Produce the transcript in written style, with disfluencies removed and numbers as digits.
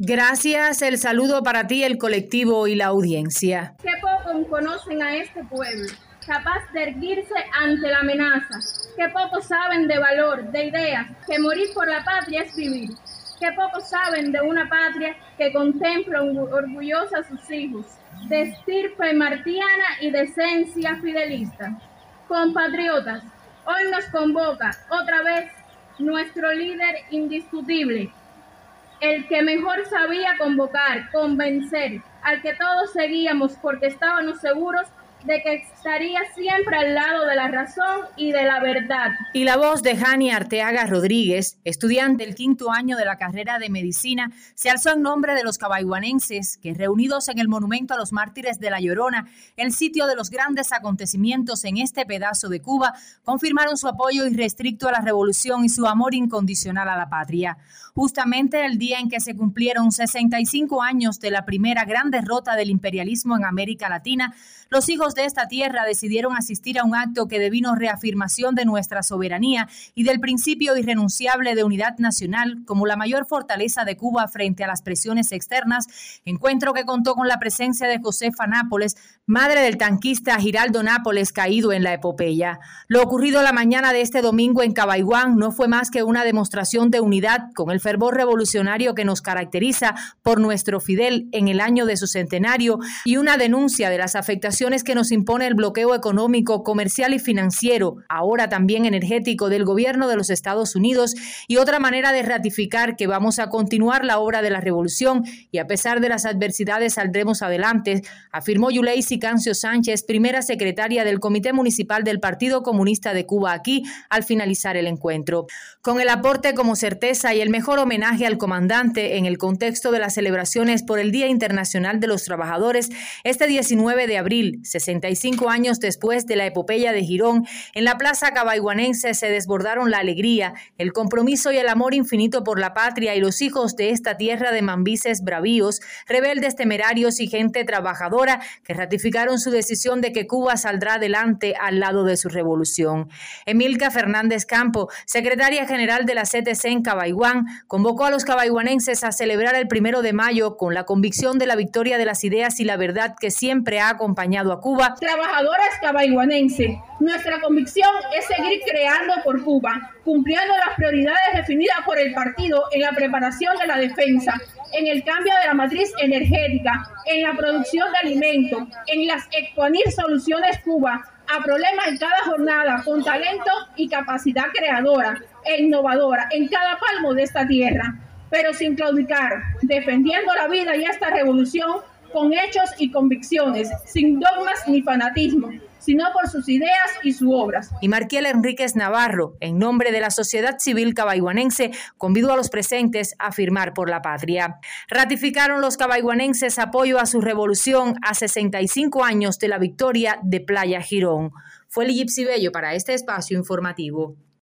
Gracias, el saludo para ti, el colectivo y la audiencia. Qué pocos conocen a este pueblo, capaz de erguirse ante la amenaza. Qué pocos saben de valor, de ideas, que morir por la patria es vivir. Qué pocos saben de una patria que contempla orgullosa a sus hijos, de estirpe martiana y de esencia fidelista. Compatriotas, hoy nos convoca otra vez nuestro líder indiscutible, el que mejor sabía convocar, convencer, al que todos seguíamos porque estábamos seguros de que estaría siempre al lado de la razón y de la verdad. Y la voz de Jani Arteaga Rodríguez, estudiante del 5º año de la carrera de medicina, se alzó en nombre de los cabaiguanenses que, reunidos en el monumento a los mártires de La Llorona, el sitio de los grandes acontecimientos en este pedazo de Cuba, confirmaron su apoyo irrestricto a la revolución y su amor incondicional a la patria. Justamente el día en que se cumplieron 65 años de la primera gran derrota del imperialismo en América Latina, los hijos de esta tierra decidieron asistir a un acto que devino reafirmación de nuestra soberanía y del principio irrenunciable de unidad nacional como la mayor fortaleza de Cuba frente a las presiones externas, encuentro que contó con la presencia de Josefa Nápoles, madre del tanquista Giraldo Nápoles caído en la epopeya. Lo ocurrido la mañana de este domingo en Cabaiguán no fue más que una demostración de unidad con el fervor revolucionario que nos caracteriza por nuestro Fidel en el año de su centenario y una denuncia de las afectaciones que nos impone el bloqueo económico, comercial y financiero, ahora también energético, del gobierno de los Estados Unidos, y otra manera de ratificar que vamos a continuar la obra de la revolución y a pesar de las adversidades saldremos adelante, afirmó Yuleisi Cancio Sánchez, primera secretaria del Comité Municipal del Partido Comunista de Cuba aquí, al finalizar el encuentro. Con el aporte como certeza y el mejor homenaje al comandante en el contexto de las celebraciones por el Día Internacional de los Trabajadores, este 19 de abril, 65 años después de la epopeya de Girón, en la plaza cabaiguanense se desbordaron la alegría, el compromiso y el amor infinito por la patria y los hijos de esta tierra de mambises bravíos, rebeldes temerarios y gente trabajadora que ratificaron su decisión de que Cuba saldrá adelante al lado de su revolución. Emilka Fernández Campo, secretaria general de la CTC en Cabaiguán, convocó a los cabaiguanenses a celebrar el 1 de mayo con la convicción de la victoria de las ideas y la verdad que siempre ha acompañado a Cuba. Trabajadoras cabaiguanenses, nuestra convicción es seguir creando por Cuba, cumpliendo las prioridades definidas por el partido en la preparación de la defensa, en el cambio de la matriz energética, en la producción de alimentos, en las exponer soluciones Cuba a problemas en cada jornada con talento y capacidad creadora e innovadora en cada palmo de esta tierra, pero sin claudicar, defendiendo la vida y esta revolución con hechos y convicciones, sin dogmas ni fanatismo, sino por sus ideas y sus obras. Y Marquiel Enríquez Navarro, en nombre de la sociedad civil cabaiguanense, convidó a los presentes a firmar por la patria. Ratificaron los cabaiguanenses apoyo a su revolución a 65 años de la victoria de Playa Girón. Fue Liyipsi Bello para este espacio informativo.